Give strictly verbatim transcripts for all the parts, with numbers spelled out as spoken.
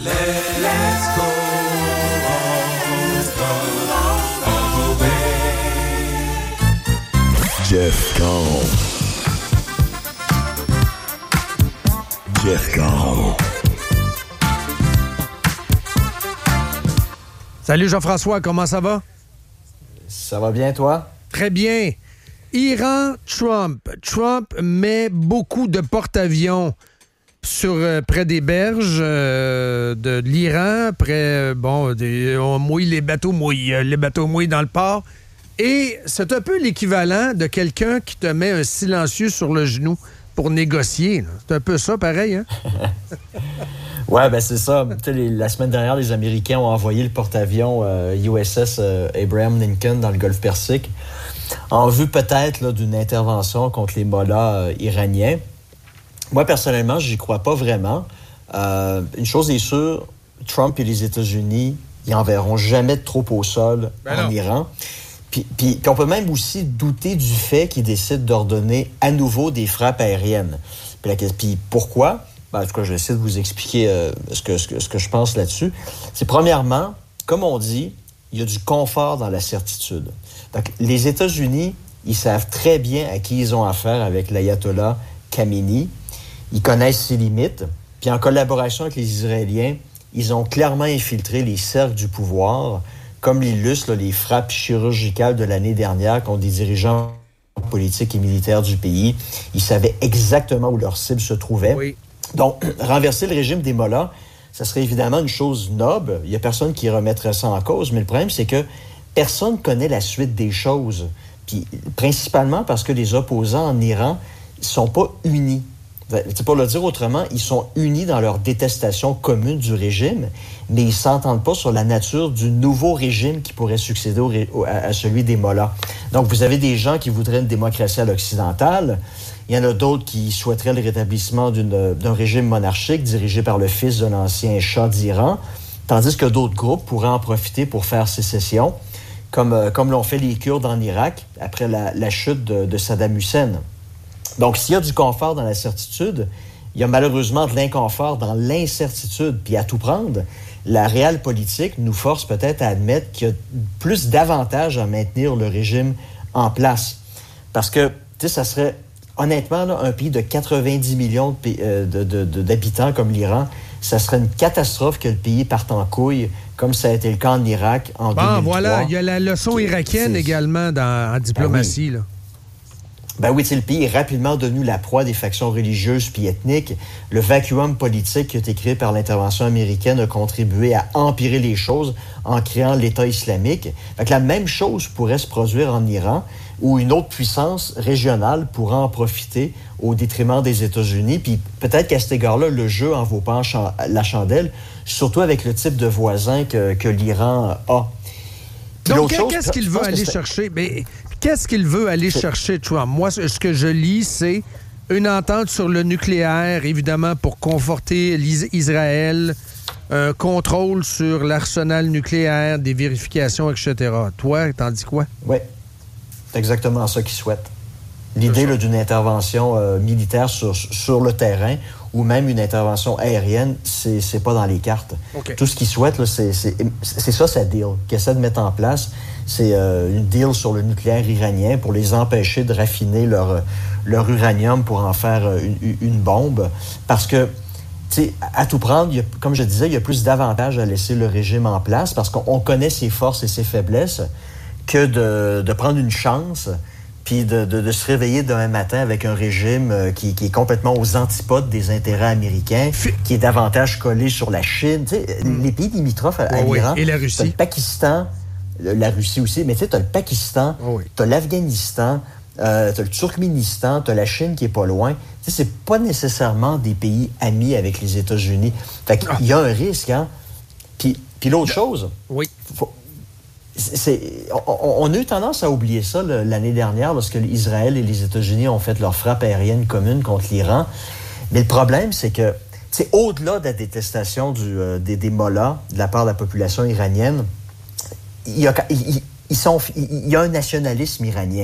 Let's go all the way. Jeff Caron. Jeff Caron. Salut Jean-François, comment ça va? Ça va bien, toi? Très bien. Iran, Trump. Trump met beaucoup de porte-avions sur, euh, près des berges euh, de l'Iran. Près, euh, bon, des, on mouille les bateaux mouillent, euh, les bateaux mouillent dans le port. Et c'est un peu l'équivalent de quelqu'un qui te met un silencieux sur le genou pour négocier. Là. C'est un peu ça, pareil, hein? Ouais, ben c'est ça. Les, la semaine dernière, les Américains ont envoyé le porte-avions euh, U S S euh, Abraham Lincoln dans le Golfe Persique en vue peut-être là, d'une intervention contre les mollahs euh, iraniens. Moi, personnellement, j'y crois pas vraiment. Euh, une chose est sûre, Trump et les États-Unis, ils enverront jamais de troupes au sol ben en non. Iran. Puis, puis, puis on peut même aussi douter du fait qu'ils décident d'ordonner à nouveau des frappes aériennes. Puis, la, puis pourquoi? Ben, en tout cas, je vais essayer de vous expliquer euh, ce, que, ce, que, ce que je pense là-dessus. C'est premièrement, comme on dit, il y a du confort dans la certitude. Donc, les États-Unis, ils savent très bien à qui ils ont affaire avec l'ayatollah Khamenei. Ils connaissent ses limites. Puis en collaboration avec les Israéliens, ils ont clairement infiltré les cercles du pouvoir, comme l'illustrent là, les frappes chirurgicales de l'année dernière contre des dirigeants politiques et militaires du pays. Ils savaient exactement où leur cible se trouvait. Oui. Donc, renverser le régime des mollahs, ça serait évidemment une chose noble. Il n'y a personne qui remettrait ça en cause. Mais le problème, c'est que personne ne connaît la suite des choses. Puis, principalement parce que les opposants en Iran ne sont pas unis. C'est pour le dire autrement, ils sont unis dans leur détestation commune du régime, mais ils ne s'entendent pas sur la nature du nouveau régime qui pourrait succéder au, au, à, à celui des mollahs. Donc, vous avez des gens qui voudraient une démocratie à l'occidentale. Il y en a d'autres qui souhaiteraient le rétablissement d'une, d'un régime monarchique dirigé par le fils de l'ancien Shah d'Iran, tandis que d'autres groupes pourraient en profiter pour faire sécession, comme, euh, comme l'ont fait les Kurdes en Irak après la, la chute de, de Saddam Hussein. Donc, s'il y a du confort dans la certitude, il y a malheureusement de l'inconfort dans l'incertitude. Puis à tout prendre, la réelle politique nous force peut-être à admettre qu'il y a plus d'avantages à maintenir le régime en place. Parce que, tu sais, ça serait... Honnêtement, là, un pays de quatre-vingt-dix millions de, euh, de, de, de, d'habitants comme l'Iran, ça serait une catastrophe que le pays parte en couille, comme ça a été le cas en Irak en bon, deux mille trois. Voilà, il y a la leçon irakienne c'est... également dans, en diplomatie. Ben oui. Là. Ben oui, le pays est rapidement devenu la proie des factions religieuses puis ethniques. Le vacuum politique qui a été créé par l'intervention américaine a contribué à empirer les choses en créant l'État islamique. Fait que la même chose pourrait se produire en Iran, où une autre puissance régionale pourra en profiter au détriment des États-Unis. Puis peut-être qu'à cet égard-là, le jeu en vaut pas la chandelle, surtout avec le type de voisin que, que l'Iran a. Puis donc, chose, qu'est-ce qu'il veut aller chercher? Mais qu'est-ce qu'il veut aller c'est... chercher, Trump? Moi, ce que je lis, c'est une entente sur le nucléaire, évidemment, pour conforter Israël, un contrôle sur l'arsenal nucléaire, des vérifications, et cetera. Toi, t'en dis quoi? Oui, c'est exactement ça qu'il souhaite. L'idée là, d'une intervention euh, militaire sur, sur le terrain ou même une intervention aérienne, c'est, c'est pas dans les cartes. Okay. Tout ce qu'il souhaite, là, c'est, c'est, c'est ça sa deal qu'il essaie de mettre en place. C'est euh, une deal sur le nucléaire iranien pour les empêcher de raffiner leur, leur uranium pour en faire une, une bombe. Parce que, tu sais, à tout prendre, il y a, comme je disais, il y a plus d'avantages à laisser le régime en place parce qu'on connaît ses forces et ses faiblesses que de, de prendre une chance puis de, de, de se réveiller demain matin avec un régime euh, qui, qui est complètement aux antipodes des intérêts américains, qui est davantage collé sur la Chine. Tu sais, mm. les pays limitrophes à, à oh l'Iran, oui. Et la Russie. T'as le Pakistan, le, la Russie aussi, mais tu sais, t'as le Pakistan, oh oui. t'as l'Afghanistan, euh, t'as le Turkménistan, t'as la Chine qui est pas loin. Tu sais, c'est pas nécessairement des pays amis avec les États-Unis. Fait qu'il ah. y a un risque, hein. Puis, puis l'autre chose... Oui. Faut, C'est, on, on a eu tendance à oublier ça là, l'année dernière lorsque Israël et les États-Unis ont fait leur frappe aérienne commune contre l'Iran. Mais le problème, c'est que, c'est au-delà de la détestation du, euh, des, des mollahs de la part de la population iranienne, il y a, il, ils sont, il y a un nationalisme iranien.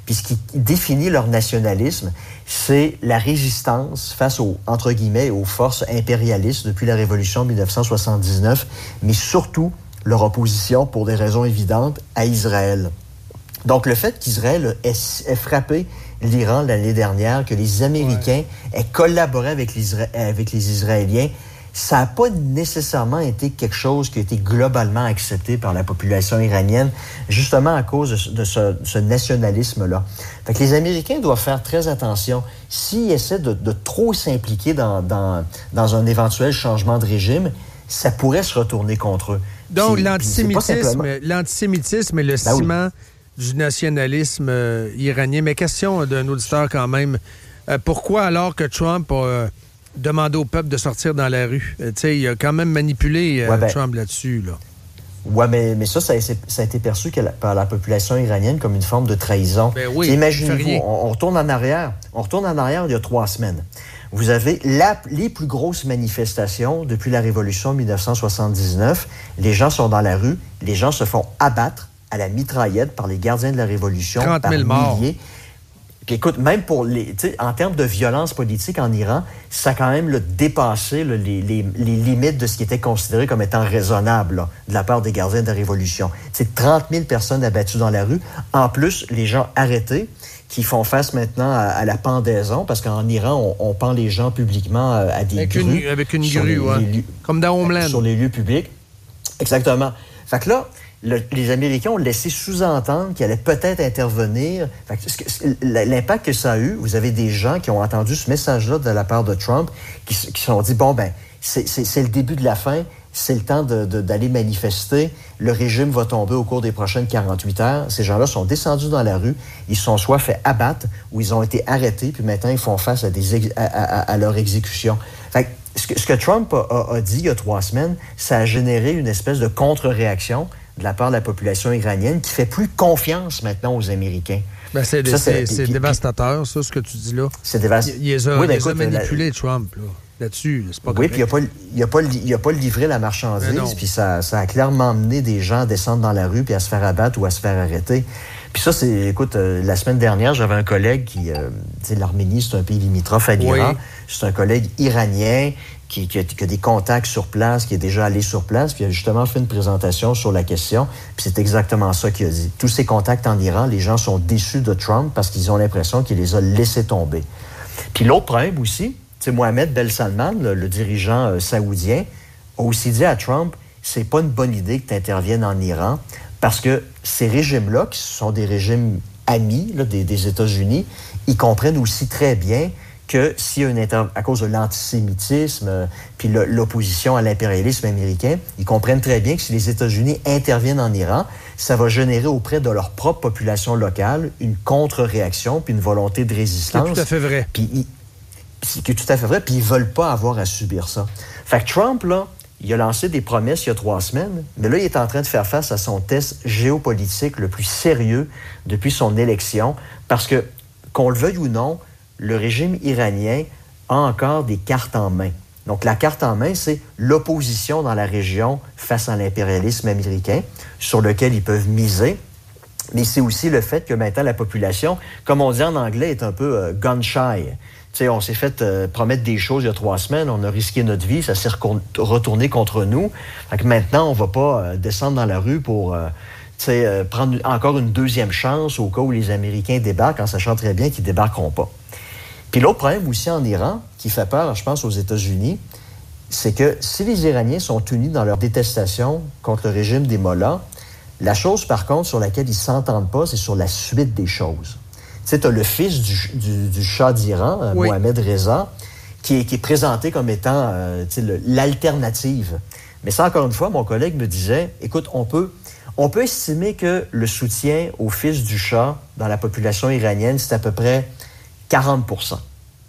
Puis ce qui définit leur nationalisme, c'est la résistance face aux, entre guillemets, aux forces impérialistes depuis la Révolution de dix-neuf cent soixante-dix-neuf, mais surtout leur opposition, pour des raisons évidentes, à Israël. Donc le fait qu'Israël ait, ait frappé l'Iran l'année dernière, que les Américains ouais. aient collaboré avec les, avec les Israéliens, ça n'a pas nécessairement été quelque chose qui a été globalement accepté par la population iranienne, justement à cause de, de ce, ce nationalisme-là. Fait que les Américains doivent faire très attention. S'ils essaient de, de trop s'impliquer dans, dans, dans un éventuel changement de régime, ça pourrait se retourner contre eux. Donc, puis, l'antisémitisme, puis simplement... l'antisémitisme est le ben ciment oui. du nationalisme euh, iranien. Mais question d'un auditeur quand même. Euh, pourquoi, alors que Trump a... Euh, demander au peuple de sortir dans la rue. Tu sais, il a quand même manipulé euh, ouais, ben, Trump là-dessus, là. Oui, mais, mais ça, ça, ça a été perçu que la, par la population iranienne comme une forme de trahison. Ben oui, imaginez-vous, on, on retourne en arrière. On retourne en arrière il y a trois semaines. Vous avez la, les plus grosses manifestations depuis la Révolution de dix-neuf cent soixante-dix-neuf. Les gens sont dans la rue. Les gens se font abattre à la mitraillette par les gardiens de la Révolution. trente mille morts. Milliers. Puis écoute, même pour les, tu sais, en termes de violence politique en Iran, ça a quand même là, dépassé là, les, les, les limites de ce qui était considéré comme étant raisonnable là, de la part des gardiens de la Révolution. C'est trente mille personnes abattues dans la rue. En plus, les gens arrêtés qui font face maintenant à, à la pendaison, parce qu'en Iran, on, on pend les gens publiquement à des avec grues. Une, avec une grue, oui. Comme dans Homeland. Sur les lieux publics. Exactement. Fait que là, Le, les Américains ont laissé sous-entendre qu'ils allaient peut-être intervenir. Fait que, l'impact que ça a eu, vous avez des gens qui ont entendu ce message-là de la part de Trump, qui se sont dit, bon, ben, c'est, c'est, c'est le début de la fin, c'est le temps de, de, d'aller manifester, le régime va tomber au cours des prochaines quarante-huit heures. Ces gens-là sont descendus dans la rue, ils se sont soit fait abattre, ou ils ont été arrêtés, puis maintenant ils font face à, des ex- à, à, à leur exécution. Fait que, ce que, ce que Trump a, a, a dit il y a trois semaines, ça a généré une espèce de contre-réaction de la part de la population iranienne qui fait plus confiance maintenant aux Américains. Ben c'est, ça, c'est, c'est, c'est puis, dévastateur, ça, ce que tu dis là. C'est dévastateur. Il, il les a, oui, ben, écoute, a manipulé, la... Trump, là, là-dessus. C'est pas oui, puis il n'a pas, pas, pas livré la marchandise, puis ça, ça a clairement amené des gens à descendre dans la rue puis à se faire abattre ou à se faire arrêter. Puis ça, c'est... Écoute, euh, la semaine dernière, j'avais un collègue qui... Euh, tu sais, l'Arménie, c'est un pays limitrophe à l'Iran. Oui. C'est un collègue iranien Qui, qui, a, qui a des contacts sur place, qui est déjà allé sur place, puis il a justement fait une présentation sur la question, puis c'est exactement ça qu'il a dit. Tous ces contacts en Iran, les gens sont déçus de Trump parce qu'ils ont l'impression qu'il les a laissés tomber. Puis l'autre problème aussi, c'est Mohamed Ben Salman, le, le dirigeant euh, saoudien, a aussi dit à Trump, c'est pas une bonne idée que tu interviennes en Iran, parce que ces régimes-là, qui sont des régimes amis là, des, des États-Unis, ils comprennent aussi très bien que s'il y a une inter... à cause de l'antisémitisme euh, puis le, l'opposition à l'impérialisme américain, ils comprennent très bien que si les États-Unis interviennent en Iran, ça va générer auprès de leur propre population locale une contre-réaction puis une volonté de résistance. C'est tout à fait vrai. Puis ils... C'est tout à fait vrai, puis ils veulent pas avoir à subir ça. Fait que Trump, là, il a lancé des promesses il y a trois semaines, mais là, il est en train de faire face à son test géopolitique le plus sérieux depuis son élection, parce que, qu'on le veuille ou non, le régime iranien a encore des cartes en main. Donc, la carte en main, c'est l'opposition dans la région face à l'impérialisme américain, sur lequel ils peuvent miser. Mais c'est aussi le fait que maintenant, la population, comme on dit en anglais, est un peu euh, gun-shy. Tu sais, on s'est fait euh, promettre des choses il y a trois semaines, on a risqué notre vie, ça s'est recon- retourné contre nous. Fait que maintenant, on va pas euh, descendre dans la rue pour... Euh, euh, prendre encore une deuxième chance au cas où les Américains débarquent, en sachant très bien qu'ils ne débarqueront pas. Puis l'autre problème aussi en Iran, qui fait peur, je pense, aux États-Unis, c'est que si les Iraniens sont unis dans leur détestation contre le régime des mollahs, la chose, par contre, sur laquelle ils ne s'entendent pas, c'est sur la suite des choses. Tu sais, tu as le fils du, du, du Shah d'Iran, euh, oui. Mohamed Reza, qui est, qui est présenté comme étant euh, tu sais, le, l'alternative. Mais ça, encore une fois, mon collègue me disait, écoute, on peut... On peut estimer que le soutien au fils du Shah dans la population iranienne, c'est à peu près quarante pour cent.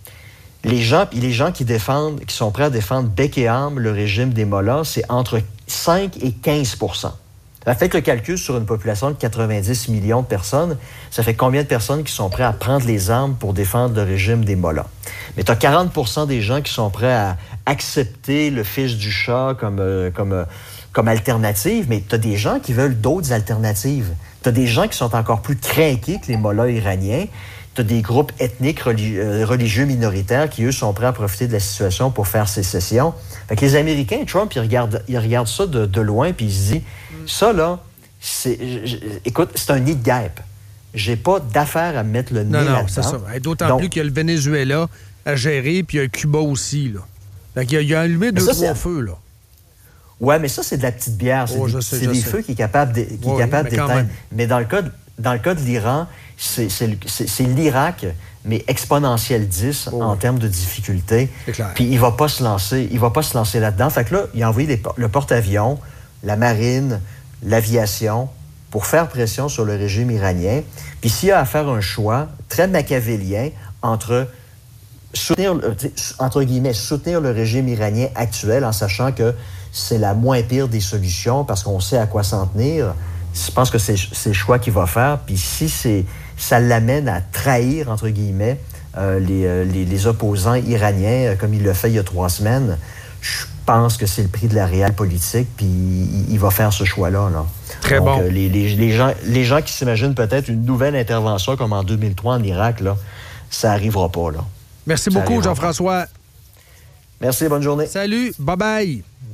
Les gens, les gens qui défendent, qui sont prêts à défendre bec et âme le régime des mollahs, c'est entre cinq et quinze pour cent. Ça fait que le calcul sur une population de quatre-vingt-dix millions de personnes, ça fait combien de personnes qui sont prêts à prendre les armes pour défendre le régime des mollahs? Mais tu as quarante pour cent des gens qui sont prêts à accepter le fils du Shah comme... Euh, comme euh, comme alternative, mais tu as des gens qui veulent d'autres alternatives. Tu as des gens qui sont encore plus craqués que les mollahs iraniens. Tu as des groupes ethniques religi- euh, religieux minoritaires qui, eux, sont prêts à profiter de la situation pour faire sécession. Fait que les Américains, Trump, ils regardent, ils regardent ça de, de loin, puis ils se disent, mm. ça, là, c'est, j- écoute, c'est un nid de guêpe. J'ai pas d'affaire à mettre le nez non, non, là-dedans. c'est ça. Et d'autant Donc, plus qu'il y a le Venezuela à gérer, puis il y a Cuba aussi, là. Fait qu'il y a, il y a allumé deux, ça, trois c'est... feux, là. Ouais, mais ça, c'est de la petite bière. C'est, oh, des, sais, c'est des sais. feux qui est capable, de, qui oui, est capable mais d'éteindre. Mais dans le cas de, dans le cas de l'Iran, c'est, c'est, c'est, c'est l'Irak, mais exponentiel dix oh, en oui. termes de difficulté. Puis il va pas se lancer, il va pas se lancer là-dedans. Fait que là, il a envoyé les, le porte-avions, la marine, l'aviation, pour faire pression sur le régime iranien. Puis s'il y a à faire un choix très machiavélien entre soutenir, entre guillemets, soutenir le régime iranien actuel en sachant que c'est la moins pire des solutions parce qu'on sait à quoi s'en tenir, je pense que c'est, c'est le choix qu'il va faire. Puis si c'est, ça l'amène à trahir, entre guillemets, euh, les, euh, les, les opposants iraniens, euh, comme il l'a fait il y a trois semaines, je pense que c'est le prix de la réelle politique, puis il, il va faire ce choix-là. Là. Très Donc, bon. Euh, les, les, les, gens, les gens qui s'imaginent peut-être une nouvelle intervention comme en deux mille trois en Irak, là, ça n'arrivera pas. Là. Merci ça beaucoup, Jean-François. Merci, bonne journée. Salut, bye-bye.